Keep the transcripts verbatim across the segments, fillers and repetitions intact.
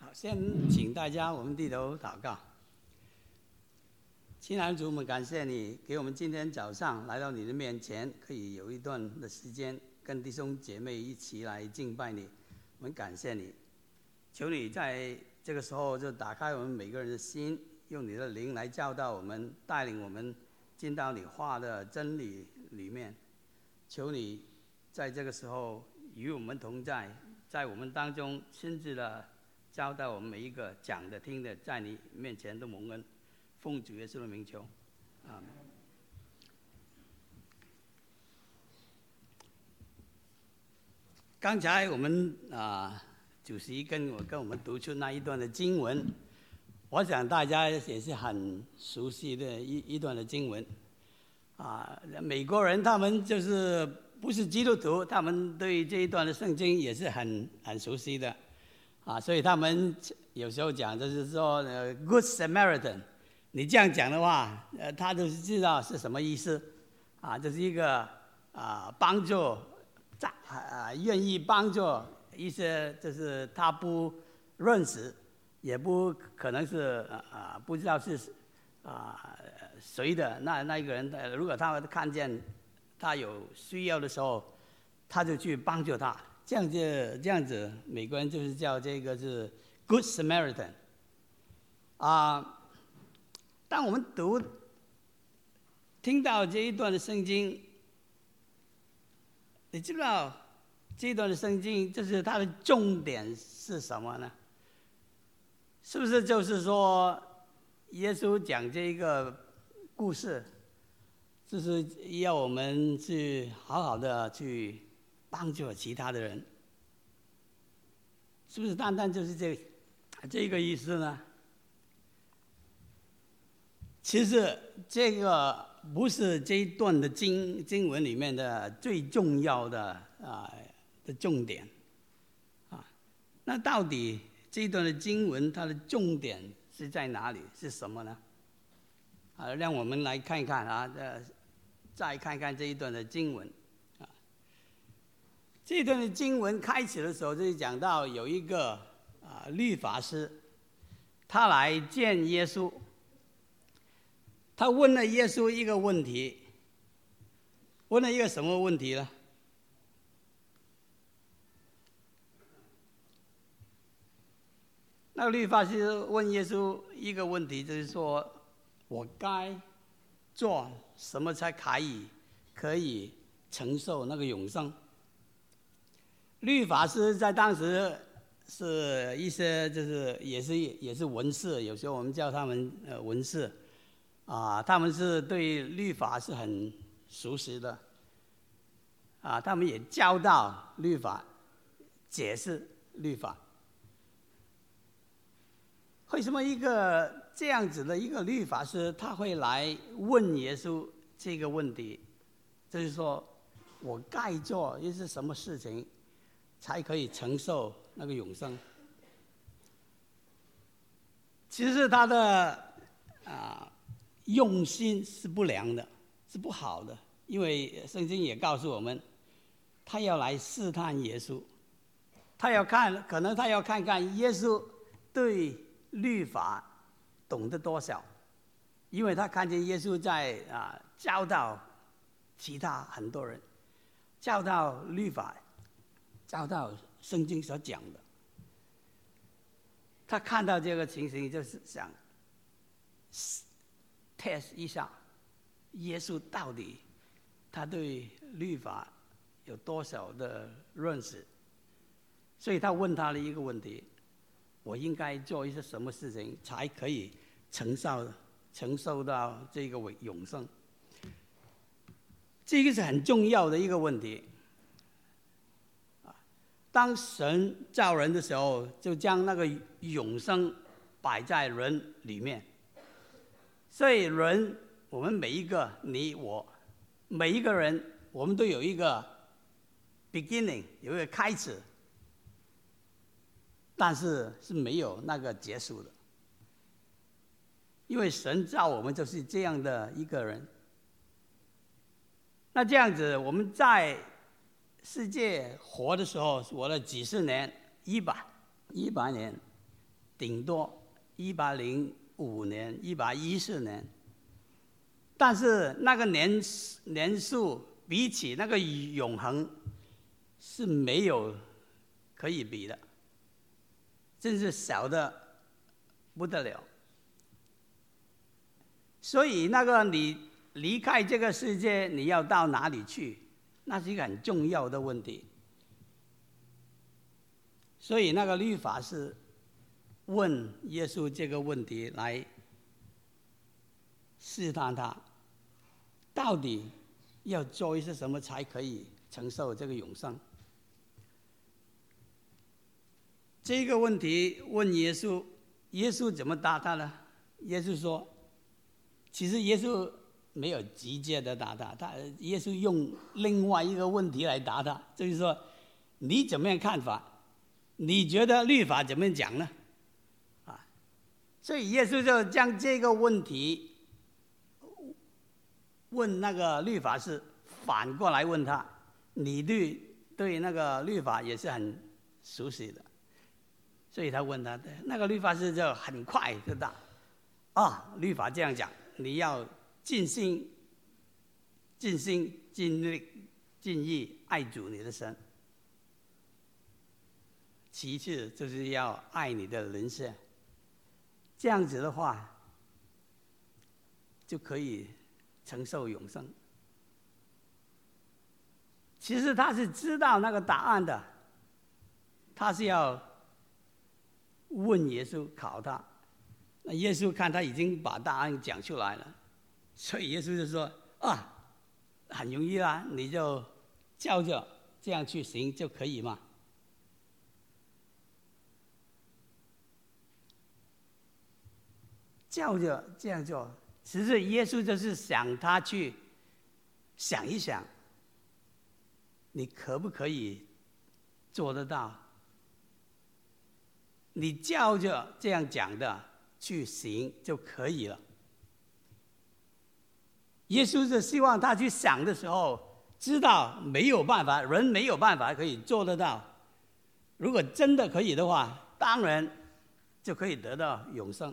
好，先请大家我们低头祷告。亲爱的主，我们感谢你给我们今天早上来到你的面前，可以有一段的时间跟弟兄姐妹一起来敬拜你。我们感谢你，求你在这个时候就打开我们每个人的心，用你的灵来教导我们，带领我们进到你话的真理里面。求你在这个时候与我们同在，在我们当中亲自的教导我们每一个讲的听的，在你面前都蒙恩。奉主耶稣的名求，阿们。刚才我们啊，主席跟我跟我们读出那一段的经文，我想大家也是很熟悉的一一段的经文。啊，美国人他们就是不是基督徒，他们对这一段的圣经也是很很熟悉的。啊，所以他们有时候讲就是说，呃 ，Good Samaritan。你这样讲的话，呃，他就是知道是什么意思，啊，这是一个啊帮助，在啊愿意帮助一些就是他不认识，也不可能是啊不知道是啊谁的那那一个人，如果他看见他有需要的时候，他就去帮助他，这样子这样子，美国人就是叫这个是 Good Samaritan， 啊。当我们读、听到这一段的圣经，你知道这一段的圣经就是它的重点是什么呢？是不是就是说，耶稣讲这一个故事，就是要我们去好好的去帮助其他的人？是不是单单就是这这个意思呢？其实这个不是这一段的经经文里面的最重要的啊的重点，啊，那到底这一段的经文它的重点是在哪里？是什么呢？啊，让我们来看一看啊，呃，再看看这一段的经文，啊，这一段的经文开始的时候就是讲到有一个啊律法师，他来见耶稣。他问了耶稣一个问题，问了一个什么问题呢？那个律法师问耶稣一个问题，就是说，我该做什么才可以可以承受那个永生？律法师在当时是一些就是也是也是文士，有时候我们叫他们呃文士。啊，他们是对律法是很熟悉的，啊，他们也教导律法，解释律法。为什么一个这样子的一个律法师，他会来问耶稣这个问题？就是说，我该做一些什么事情，才可以承受那个永生？其实他的啊。用心是不良的，是不好的，因为圣经也告诉我们，他要来试探耶稣，他要看，可能他要看看耶稣对律法懂得多少，因为他看见耶稣在啊教导其他很多人，教导律法，教导圣经所讲的，他看到这个情形就是想test 一下，耶稣到底他对律法有多少的认识？所以他问他的一个问题：我应该做一些什么事情才可以承受承受到这个永生？这个是很重要的一个问题。当神造人的时候，就将那个永生摆在人里面。所以人，我们每一个，你我，每一个人，我们都有一个 beginning， 有一个开始，但是是没有那个结束的。因为神造我们就是这样的一个人。那这样子，我们在世界活的时候，活了几十年，一百一百年， 顶多一百零五年、一百一十年，但是那个年年数比起那个永恒是没有可以比的，真是小的不得了。所以那个你离开这个世界，你要到哪里去？那是一个很重要的问题。所以那个律法是问耶稣这个问题来试探他，到底要做一些什么才可以承受这个永生？这个问题问耶稣，耶稣怎么答他呢？耶稣说，其实耶稣没有直接的答他，他耶稣用另外一个问题来答他，就是说你怎么样看法？你觉得律法怎么样讲呢？啊，所以耶稣就将这个问题问那个律法师，反过来问他，你对对那个律法也是很熟悉的，所以他问他，那个律法师就很快就答，啊，律法这样讲，你要尽心、尽心、尽力、尽意爱主你的神。其次就是要爱你的邻舍，这样子的话，就可以承受永生。其实他是知道那个答案的，他是要问耶稣考他。那耶稣看他已经把答案讲出来了，所以耶稣就说：“啊，很容易啦，你就照着这样去行就可以嘛。”照着这样做，其实耶稣就是想他去想一想，你可不可以做得到？你照着这样讲的去行就可以了。耶稣是希望他去想的时候，知道没有办法，人没有办法可以做得到。如果真的可以的话，当然就可以得到永生。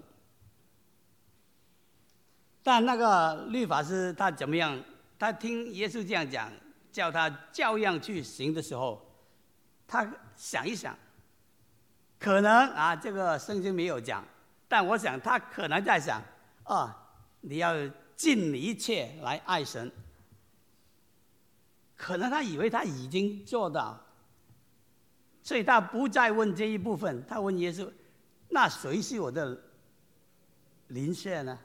但那个律法师他怎么样？他听耶稣这样讲，叫他照样去行的时候，他想一想，可能啊，这个圣经没有讲，但我想他可能在想，啊，你要尽一切来爱神。可能他以为他已经做到，所以他不再问这一部分，他问耶稣：“那谁是我的邻舍呢？”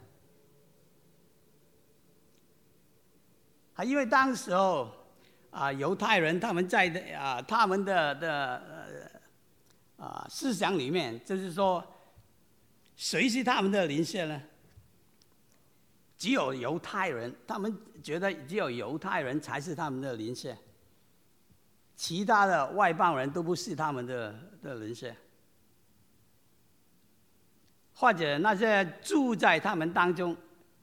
啊，因为当时候啊，犹太人他们在的啊，他们的的呃啊思想里面，就是说，谁是他们的邻舍呢？只有犹太人，他们觉得只有犹太人才是他们的邻舍，其他的外邦人都不是他们的的邻舍，或者那些住在他们当中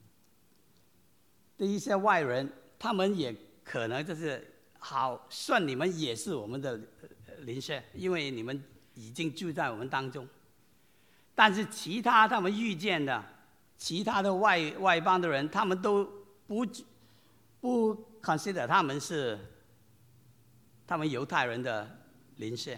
的一些外人。他们也可能就是好，算你们也是我们的邻舍，因为你们已经住在我们当中。但是其他他们遇见的其他的外外邦的人，他们都不不 consider 他们是他们犹太人的邻舍。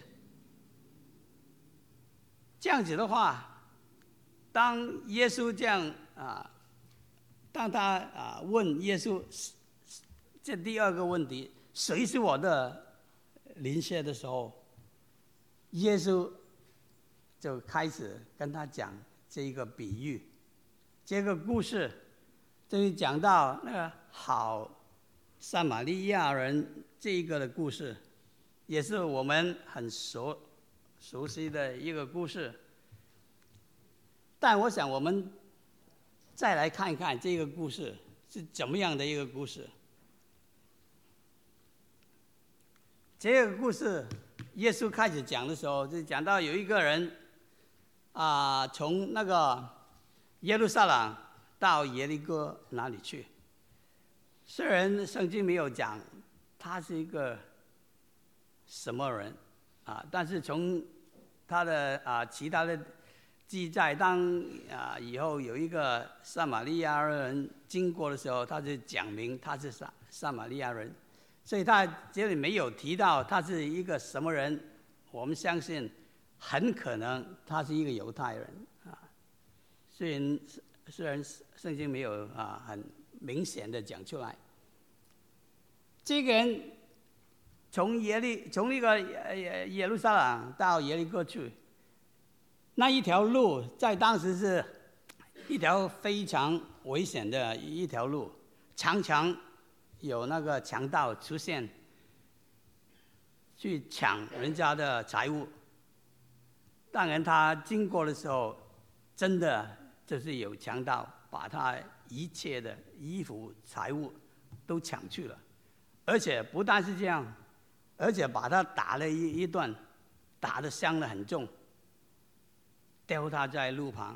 这样子的话，当耶稣这样啊，当他啊问耶稣。这第二个问题，谁是我的邻舍的时候，耶稣就开始跟他讲这一个比喻，这个故事，就是讲到那个好撒玛利亚人这一个的故事，也是我们很熟熟悉的一个故事。但我想我们再来看一看这个故事是怎么样的一个故事。这个故事，耶稣开始讲的时候，就讲到有一个人，啊、呃，从那个耶路撒冷到耶利哥那里去。虽然圣经没有讲他是一个什么人，啊，但是从他的啊、呃、其他的记载，当啊以后有一个撒玛利亚人经过的时候，他就讲明他是撒撒玛利亚人，所以他这里没有提到他是一个什么人。我们相信，很可能他是一个犹太人啊。虽然虽然圣经没有啊很明显的讲出来，这个人从耶利从那个耶路撒冷到耶利哥去。那一条路在当时是一条非常危险的一条路，常常有那个强盗出现，去抢人家的财物。当然，他经过的时候，真的就是有强盗把他一切的衣服、财物都抢去了，而且不但是这样，而且把他打了一一顿，打得伤得很重。丢他在路旁。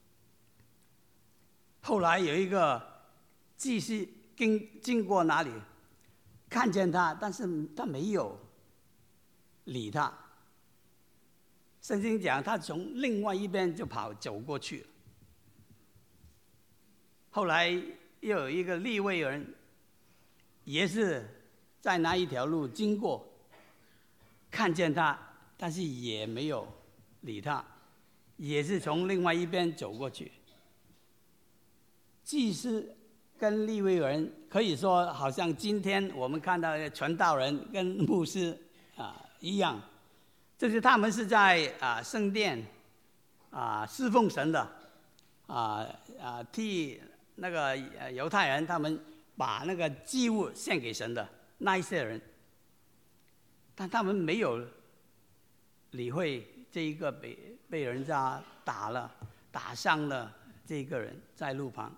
后来有一个继续经经过那里，看见他，但是他没有理他。圣经讲，他从另外一边就跑走过去了。后来又有一个利未人，也是在那一条路经过，看见他，但是也没有理他。也是从另外一边走过去。祭司跟利未人可以说，好像今天我们看到的传道人跟牧师啊一样，就是他们是在啊圣殿啊侍奉神的，啊啊替那个犹太人他们把那个祭物献给神的那一些人，但他们没有理会这一个被被人家打了、打伤了这个人在路旁。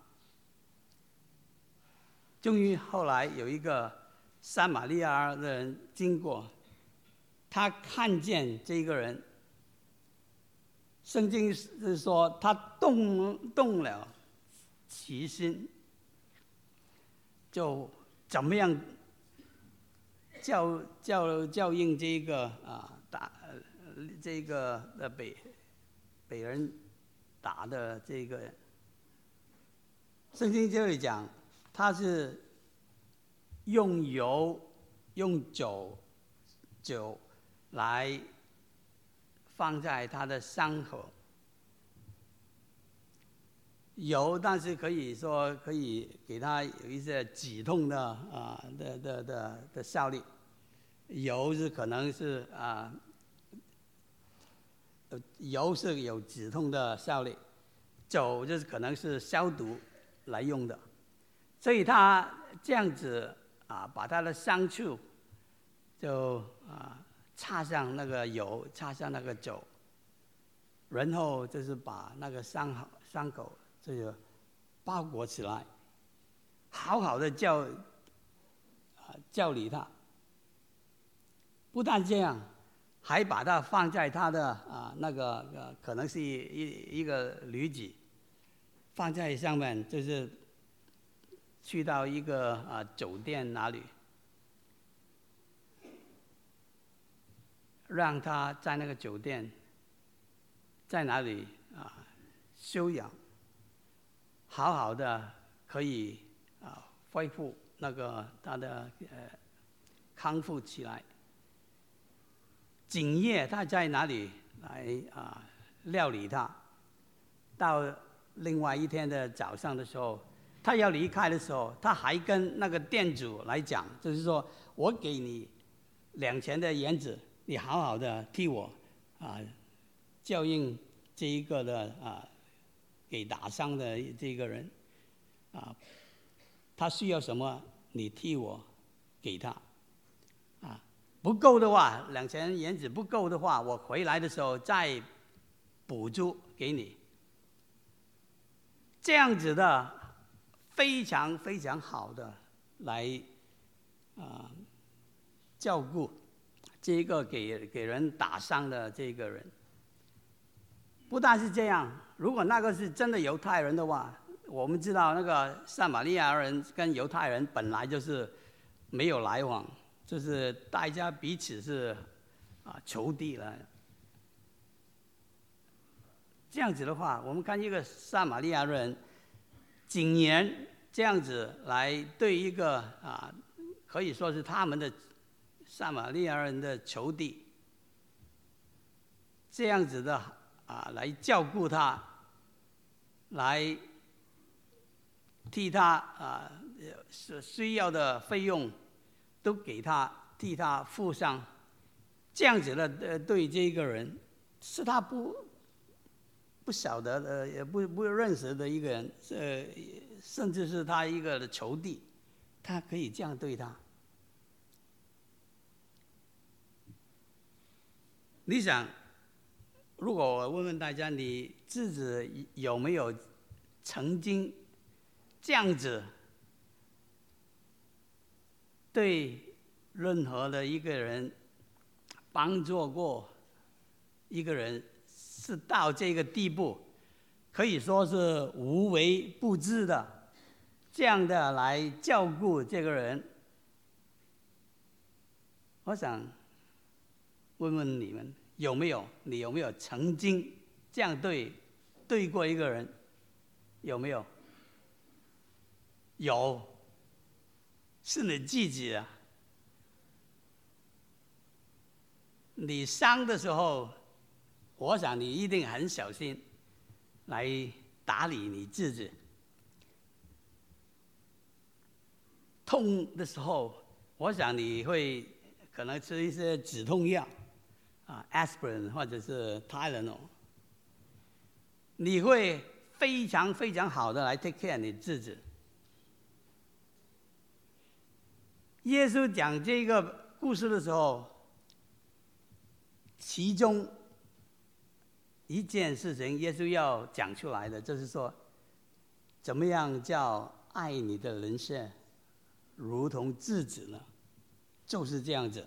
终于后来有一个撒玛利亚的人经过，他看见这个人，圣经是说他动动了其心，就怎么样教教教应这个啊打这个的北。被人打的这个，圣经这里讲，他是用油、用酒、酒来放在他的伤口。油，但是可以说可以给他有一些止痛的啊的的的的效力。油是可能是啊。油是有止痛的效力，酒就是可能是消毒来用的，所以他这样子啊，把他的伤处就啊插上那个油，插上那个酒，然后就是把那个伤口伤口这个包裹起来，好好的教啊教理他。不但这样，还把它放在他的啊那个、呃、可能是一一一个驴子，放在上面，就是去到一个啊酒店那里，让他在那个酒店，在哪里啊休养，好好的可以啊恢复那个他的呃康复起来。景夜他在哪里来啊料理他？到另外一天的早上的时候，他要离开的时候，他还跟那个店主来讲，就是说我给你两钱的银子，你好好的替我啊教应这一个的啊给打伤的这个人啊，他需要什么，你替我给他。不够的话，两钱银子不够的话，我回来的时候再补助给你。这样子的非常非常好的来啊、呃、照顾这个给给人打伤的这个人。不但是这样，如果那个是真的犹太人的话，我们知道那个撒玛利亚人跟犹太人本来就是没有来往。就是大家彼此是啊仇敌了。 这样子的话，我们看一个撒玛利亚人，竟然这样子来对一个啊，可以说是他们的撒玛利亚人的仇敌，这样子的啊来照顾他，来替他啊需要的费用都给他，替他付上，这样子的呃对这个人是他不。不晓得的，也不不认识的一个人，呃，甚至是他一个的仇敌，他可以这样对他。你想，如果我问问大家，你自己有没有曾经这样子对任何的一个人帮助过一个人？是到这个地步，可以说是无微不至的，这样的来照顾这个人。我想问问你们，有没有？你有没有曾经这样对对过一个人？有没有？有，是你自己啊。你伤的时候。我想你一定很小心来打理你自己。痛的时候，我想你会可能吃一些止痛药，啊 ，aspirin 或者是 Tylenol， 你会非常非常好的来 take care 你自己。耶稣讲这个故事的时候，其中一件事情，耶稣要讲出来的，就是说，怎么样叫爱你的人是如同自己呢？就是这样子，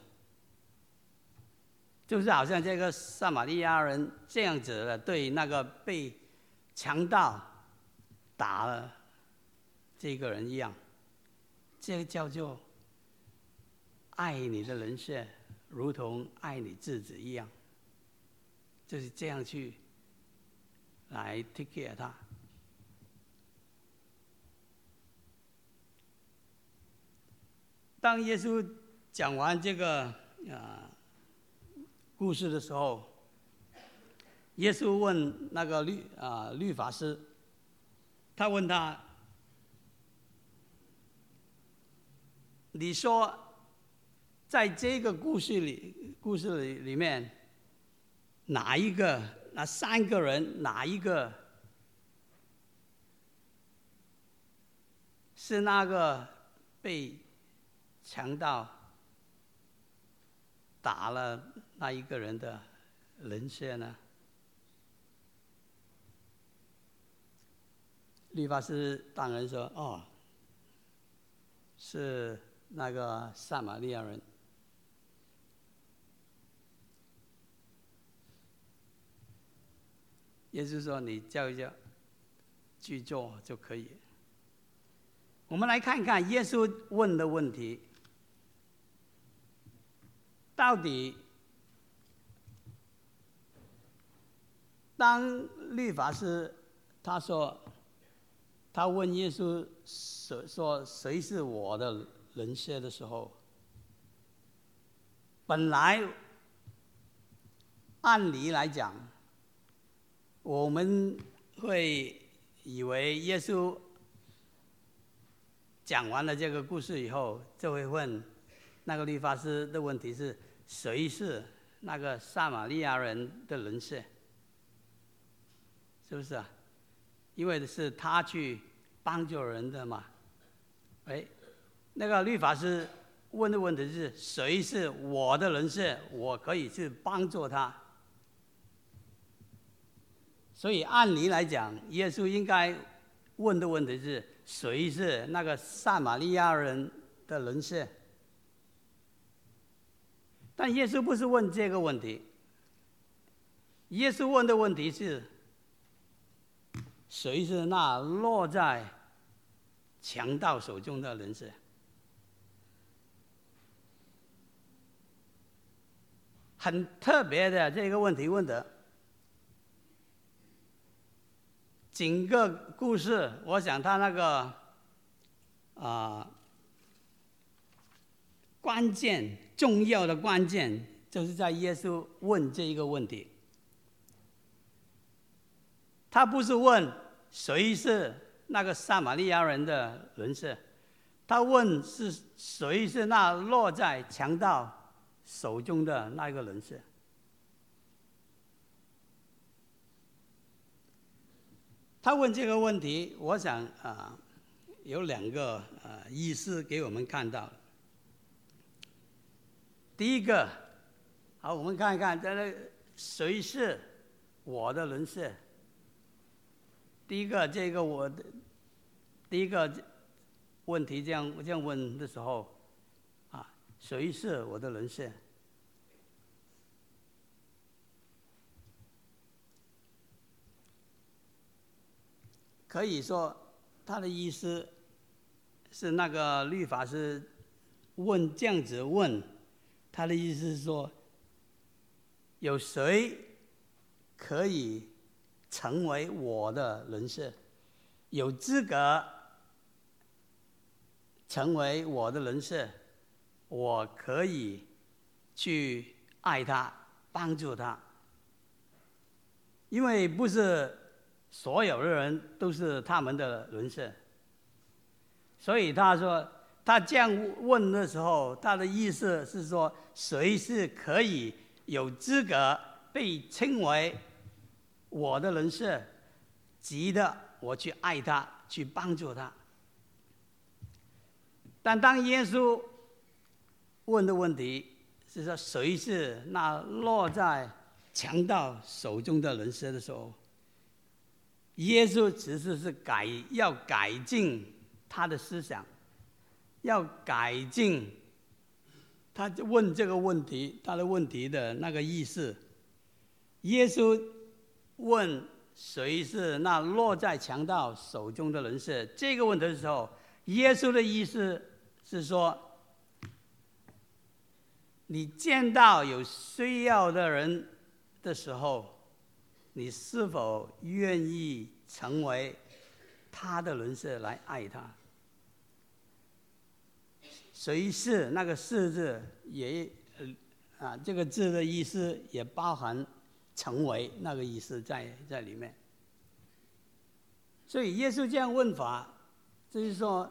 就是好像这个撒玛利亚人这样子的对那个被强盗打了这个人一样，这个叫做爱你的人是如同爱你自己一样。就是这样去来 take care 他。当耶稣讲完这个啊故事的时候，耶稣问那个律啊律法师，他问他：“你说，在这个故事里，故事里里面。”哪一个？那三个人哪一个是那个被强盗打了那一个人的人设呢？律法师当然说：“哦，是那个撒玛利亚人。”耶稣说：“你叫一叫，去做就可以。”我们来看看耶稣问的问题，到底当律法师他说他问耶稣说谁是我的人设的时候，本来按理来讲，我们会以为耶稣讲完了这个故事以后，就会问那个律法师的问题是：谁是那个撒玛利亚人的人设？是不是啊？因为是他去帮助人的嘛。哎，那个律法师问的问题是：谁是我的人设？我可以去帮助他。所以按理来讲，耶稣应该问的问题是：谁是那个撒玛利亚人的人设？但耶稣不是问这个问题，耶稣问的问题是：谁是那落在强盗手中的人设？很特别的这个问题问的。 整个故事，我想他那个啊、呃、关键重要的关键，就是在耶稣问这一个问题。他不是问谁是那个撒玛利亚人的人士，他问是谁是那落在强盗手中的那个人士。他问这个问题，我想啊、呃，有两个呃意思给我们看到。第一个，好，我们看一看，这个谁是我的人士？第一个，这个我的第一个问题这样这样问的时候，啊，谁是我的人士？可以说，他的意思是那个律法师问这样子问，他的意思是说，有谁可以成为我的人士，有资格成为我的人士，我可以去爱他，帮助他，因为不是所有的人都是他们的人士，所以他说，他这样问的时候，他的意思是说，谁是可以有资格被称为我的人士，值得我去爱他，去帮助他。但当耶稣问的问题是说，谁是那落在强盗手中的人士的时候，耶稣只是是改要改进他的思想，要改进他问这个问题他的问题的那个意思。耶稣问谁是那落在强盗手中的人士这个问题的时候，耶稣的意思是说，你见到有需要的人的时候，你是否愿意成为他的人设来爱他？谁是那个是字也啊，这个字的意思也包含成为那个意思在在里面。所以耶稣这样问法，就是说，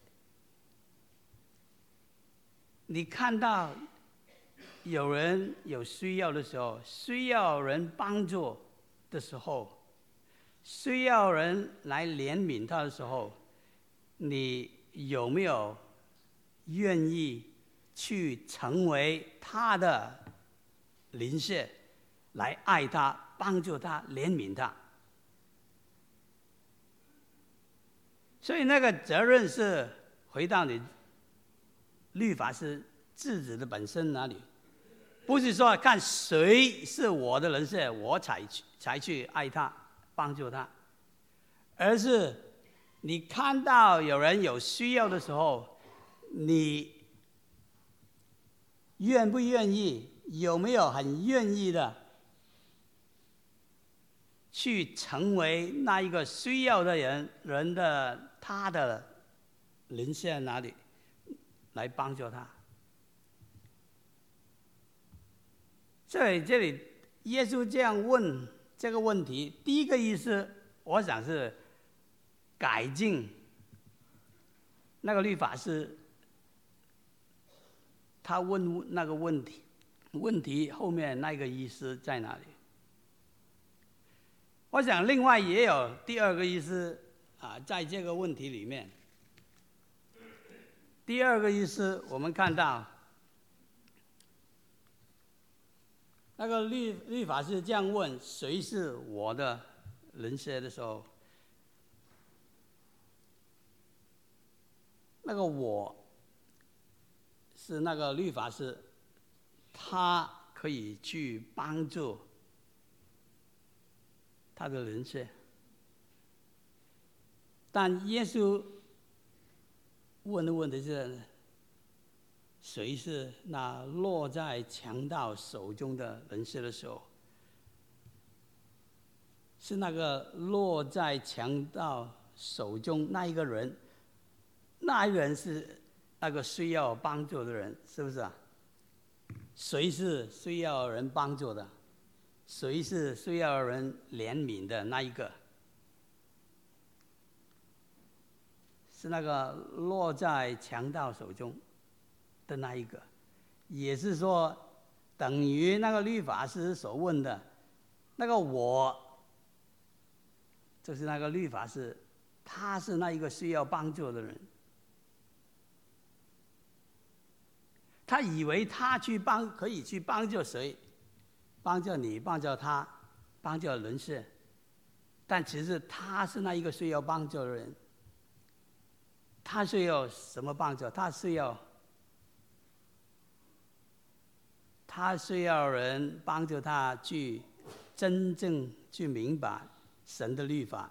你看到有人有需要的时候，需要人帮助的时候，需要人来怜悯他的时候，你有没有愿意去成为他的邻舍，来爱他、帮助他、怜悯他？所以那个责任是回到你律法是自己的本身哪里，不是说看谁是我的人设，我才去才去爱他、帮助他，而是你看到有人有需要的时候，你愿不愿意，有没有很愿意的去成为那一个需要的人人的他的人设哪里，来帮助他？所以这里耶稣这样问这个问题，第一个意思，我想是改进那个律法师他问那个问题，问题后面那个意思在哪里？我想另外也有第二个意思啊，在这个问题里面，第二个意思我们看到，那个律律法师这样问谁是我的人设的时候，那个我是那个律法师，他可以去帮助他的人设，但耶稣问的问题是，谁是那落在强盗手中的人设的时候， 是那个落在强盗手中那一个人，那一个人是那个需要帮助的人，是不是啊？谁是需要人帮助的？谁是需要人怜悯的那一个？是那个落在强盗手中的那一个，也是说，等于那个律法师所问的，那个我，就是那个律法师，他是那一个需要帮助的人。他以为他去帮，可以去帮助谁？帮助你，帮助他，帮助人世。但其实他是那一个需要帮助的人。他需要什么帮助？他需要，他需要人帮助他去真正去明白神的律法。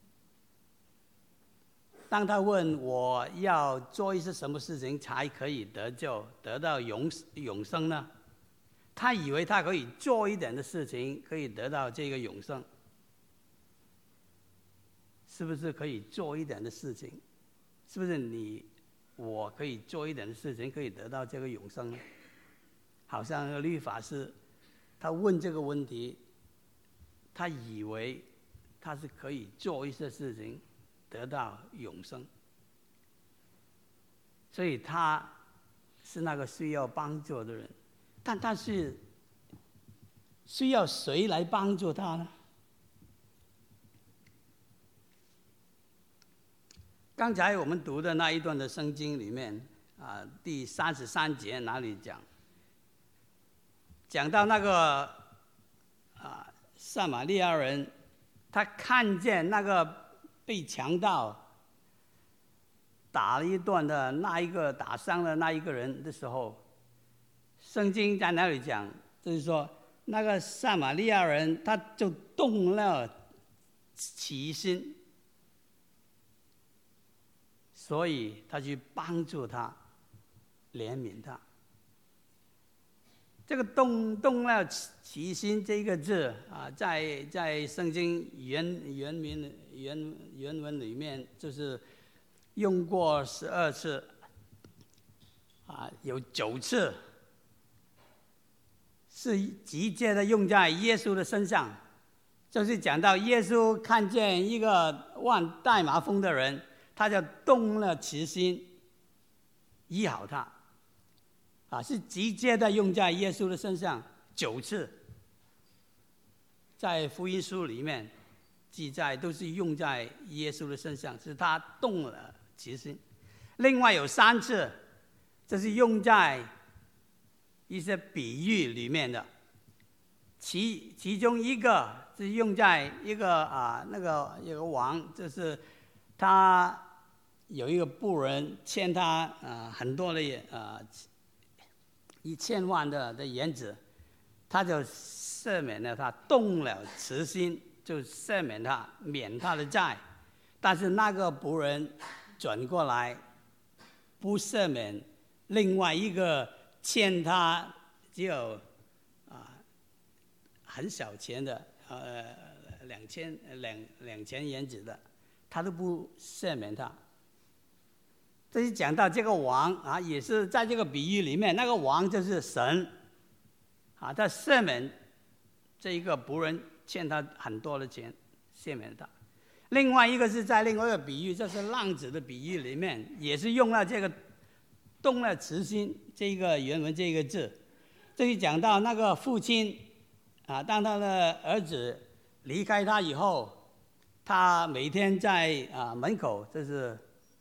当他问我要做一些什么事情才可以得救、得到永永生呢？他以为他可以做一点的事情，可以得到这个永生，是不是可以做一点的事情？是不是你我可以做一点的事情，可以得到这个永生呢？好像那个律法师，他问这个问题，他以为他是可以做一些事情，得到永生，所以他是那个需要帮助的人，但他是需要谁来帮助他呢？刚才我们读的那一段的圣经里面啊，第三十三节哪里讲？讲到那个啊，撒玛利亚人，他看见那个被强盗打了一顿的那一个打伤了那一个人的时候，圣经在哪里讲？就是说，那个撒玛利亚人他就动了奇心。所以他去帮助他，怜悯他。这个动动了其心这个字啊，在在圣经原原文原原文里面就是用过十二次，啊，有九次是直接的用在耶稣的身上，就是讲到耶稣看见一个患大麻风的人。他就动了慈心，医好他，啊，是直接的用在耶稣的身上九次，在福音书里面记载都是用在耶稣的身上，是他动了慈心。另外有三次，这是用在一些比喻里面的，其其中一个是用在一个啊那个有个王，就是他。有一个仆人欠他呃很多的呃一千万的的银子，他就赦免了他，动了慈心，就赦免他，免他的债。但是那个仆人转过来不赦免另外一个欠他只有啊、呃、很小钱的呃两千两两千银子的，他都不赦免他。这是讲到这个王啊，也是在这个比喻里面，那个王就是神啊，他赦免这一个仆人欠他很多的钱，赦免他。另外一个是在另外一个比喻，这是浪子的比喻里面，也是用了这个动了慈心这个原文这个字。这里讲到那个父亲啊，当他的儿子离开他以后，他每天在啊门口就是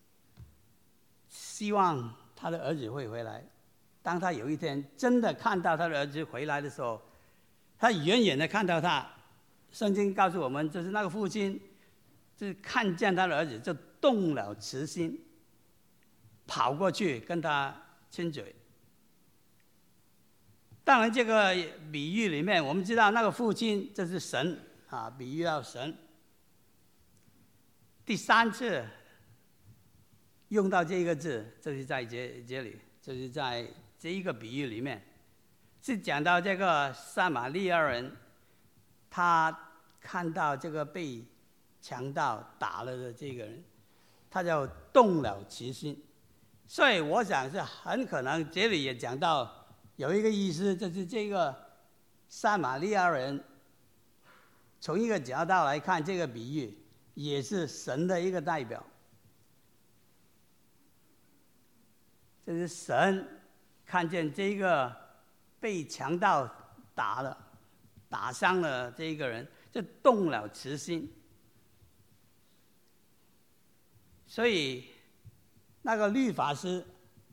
希望他的儿子会回来。当他有一天真的看到他的儿子回来的时候，他远远的看到他，圣经告诉我们，就是那个父亲就是看见他的儿子就动了慈心，跑过去跟他亲嘴。当然这个比喻里面我们知道那个父亲就是神啊，比喻到神。第三次用到这个字，就是在这这里，就是在这一个比喻里面，是讲到这个撒玛利亚人，他看到这个被强盗打了的这个人，他就动了慈心。所以我想是很可能这里也讲到有一个意思，就是这个撒玛利亚人从一个角度来看，这个比喻也是神的一个代表。就是神看见这个被强盗打了、打伤了这个人，就动了慈心。所以那个律法师，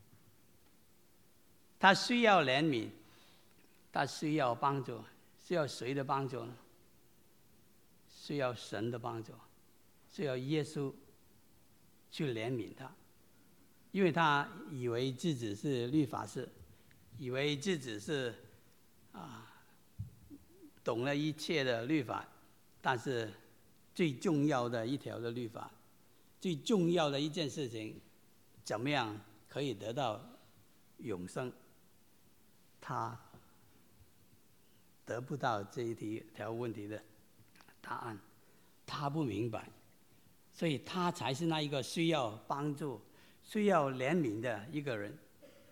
他需要怜悯，他需要帮助，需要谁的帮助呢？需要神的帮助，需要耶稣去怜悯他。因为他以为自己是律法师，以为自己是啊懂了一切的律法，但是最重要的一条的律法，最重要的一件事情，怎么样可以得到永生，他得不到这一题条问题的答案，他不明白，所以他才是那一个需要帮助、需要怜悯的一个人。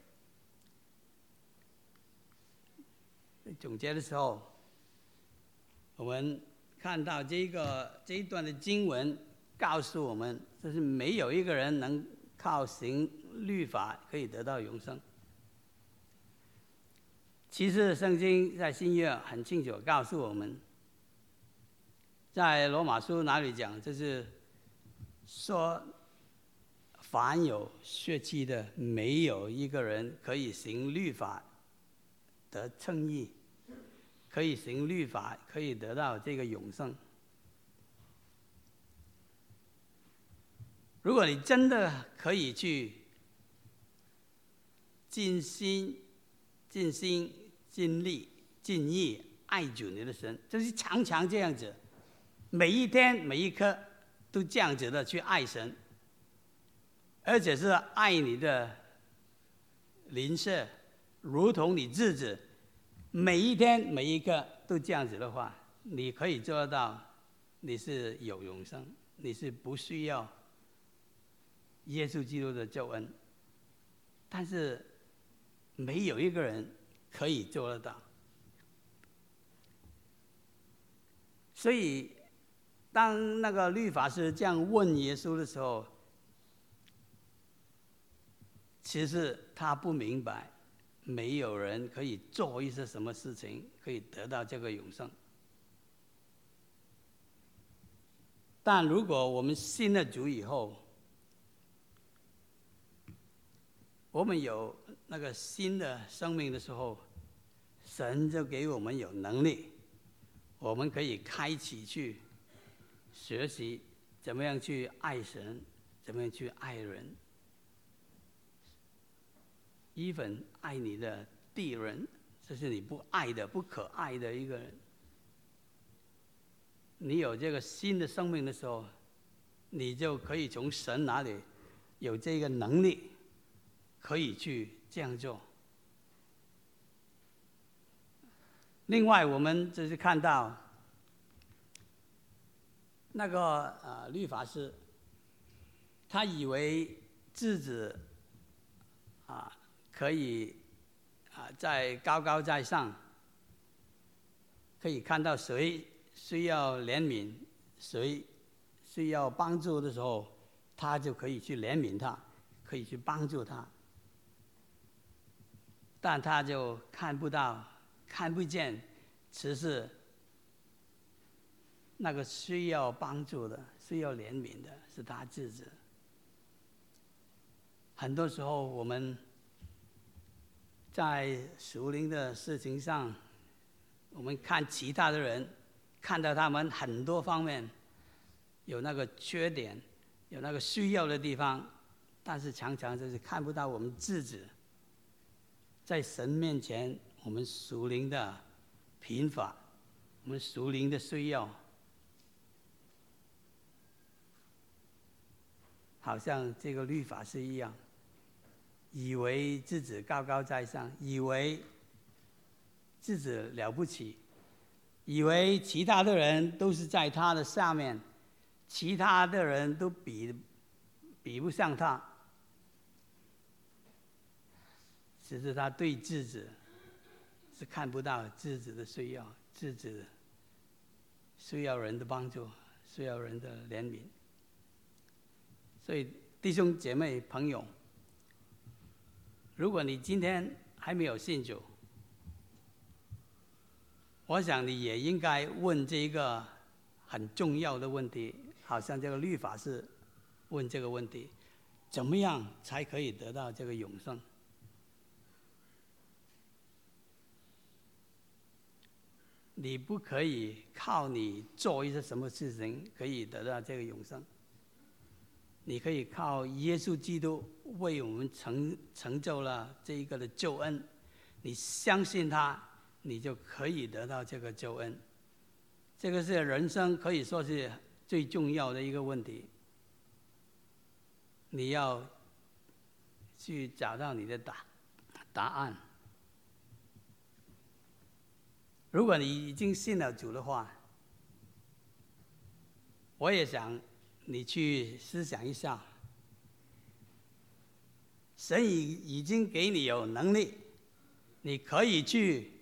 总结的时候，我们看到这个这一段的经文告诉我们，就是没有一个人能靠行律法可以得到永生。其实圣经在新约很清楚告诉我们，在罗马书哪里讲，就是说凡有血气的，没有一个人可以行律法得称义，可以行律法可以得到这个永生。如果你真的可以去尽心、尽心、尽力、尽意爱主你的神，就是常常这样子，每一天每一刻都这样子的去爱神，而且是爱你的邻舍如同你自己，每一天每一刻都这样子的话，你可以做得到，你是有永生，你是不需要耶稣基督的救恩。但是没有一个人可以做得到。所以当那个律法师这样问耶稣的时候，其实他不明白，没有人可以做一些什么事情可以得到这个永生。但如果我们信了主以后，我们有那个新的生命的时候，神就给我们有能力，我们可以开启去学习怎么样去爱神，怎么样去爱人。even 爱你的敌人，这是你不爱的、不可爱的一个人。你有这个新的生命的时候，你就可以从神那里有这个能力，可以去这样做。另外，我们就是看到那个呃律法师，他以为自己啊可以啊在高高在上，可以看到谁需要怜悯，谁需要帮助的时候，他就可以去怜悯他，可以去帮助他。但他就看不到、看不见，其实那个需要帮助的、需要怜悯的是他自己。很多时候，我们在属灵的事情上，我们看其他的人，看到他们很多方面有那个缺点，有那个需要的地方，但是常常就是看不到我们自己在神面前我们属灵的贫乏，我们属灵的需要，好像这个律法师一样，以为自己高高在上，以为自己了不起， 以为其他的人都是在他的下面，其他的人都比比不上他。只是他对自己是看不到自己的需要，自己需要人的帮助，需要人的怜悯。所以弟兄姐妹朋友，如果你今天还没有信主，我想你也应该问这一个很重要的问题，好像这个律法是问这个问题：怎么样才可以得到这个永生？你不可以靠你做一些什么事情可以得到这个永生，你可以靠耶稣基督为我们成成就了这一个的救恩，你相信他，你就可以得到这个救恩。这个是人生可以说是最重要的一个问题。你要去找到你的答答案。如果你已经信了主的话，我也想你去思想一下，神已已经给你有能力，你可以去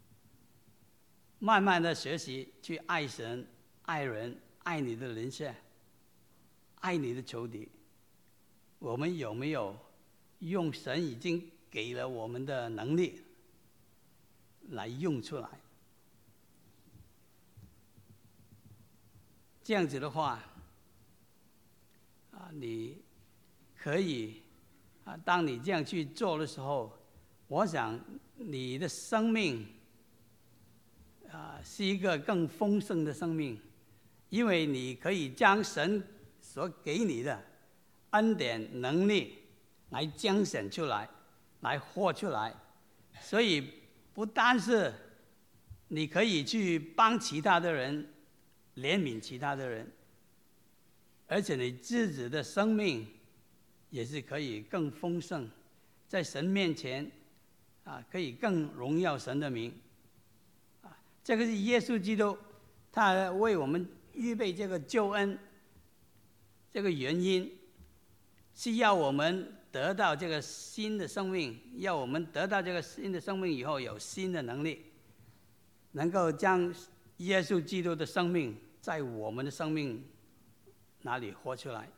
慢慢的学习，去爱神、爱人、爱你的邻舍、爱你的仇敌。我们有没有用神已经给了我们的能力来用出来？这样子的话，啊，你可以啊，当你这样去做的时候，我想你的生命啊是一个更丰盛的生命，因为你可以将神所给你的恩典能力来彰显出来，来活出来。所以不单是你可以去帮其他的人，怜悯其他的人，而且你自己的生命也是可以更丰盛，在神面前啊，可以更荣耀神的名。啊，这个是耶稣基督他为我们预备这个救恩，这个原因是要我们得到这个新的生命，要我们得到这个新的生命以后有新的能力，能够将耶稣基督的生命在我们的生命哪里活出来。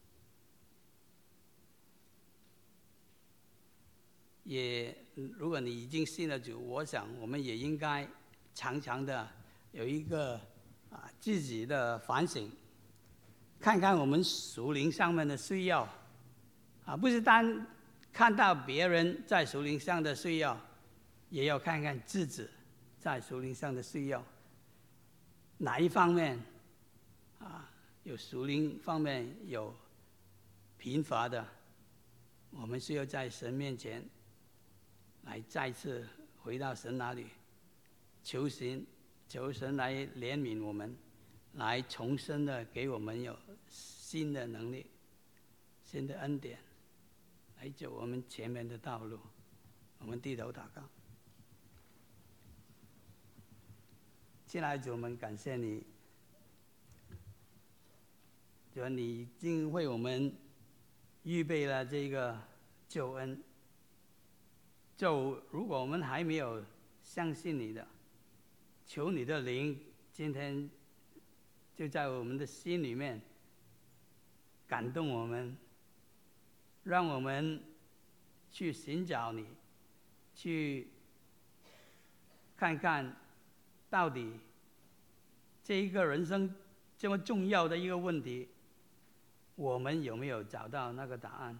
也如果你已经信了主，我想我们也应该常常的有一个啊自己的反省，看看我们属灵上面的需要啊，不是单看到别人在属灵上的需要，也要看看自己在属灵上的需要。哪一方面啊有属灵方面有贫乏的，我们需要在神面前来再次回到神那里，求神求神来怜悯我们，来重新的给我们有新的能力、新的恩典，来走我们前面的道路。我们低头祷告。亲爱的主，我们感谢你，主，你已经为我们预备了这个救恩。就如果我们还没有相信你的，求你的灵今天就在我们的心里面感动我们，让我们去寻找你，去看看到底这一个人生这么重要的一个问题，我们有没有找到那个答案？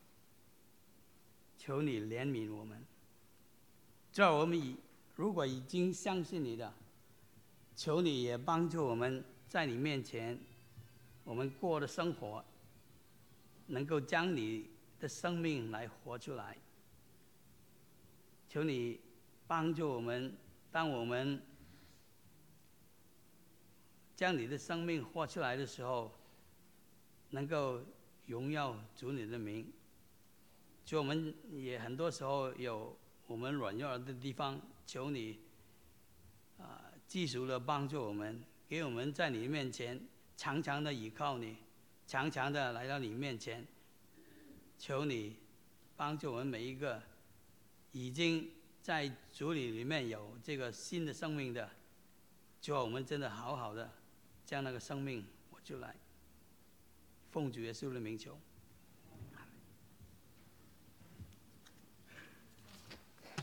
求你怜悯我们。只要我们已如果已经相信你的，求你也帮助我们在你面前，我们过的生活能够将你的生命来活出来。求你帮助我们，当我们将你的生命活出来的时候，能够荣耀主你的名。就我们也很多时候有我们软弱的地方，求你啊、呃、 基础的帮助我们，给我们在你面前常常的倚靠你，常常的来到你面前，求你帮助我们每一个已经在主里里面有这个新的生命的，主啊，我们真的好好的将那个生命我就来奉主耶稣的名求。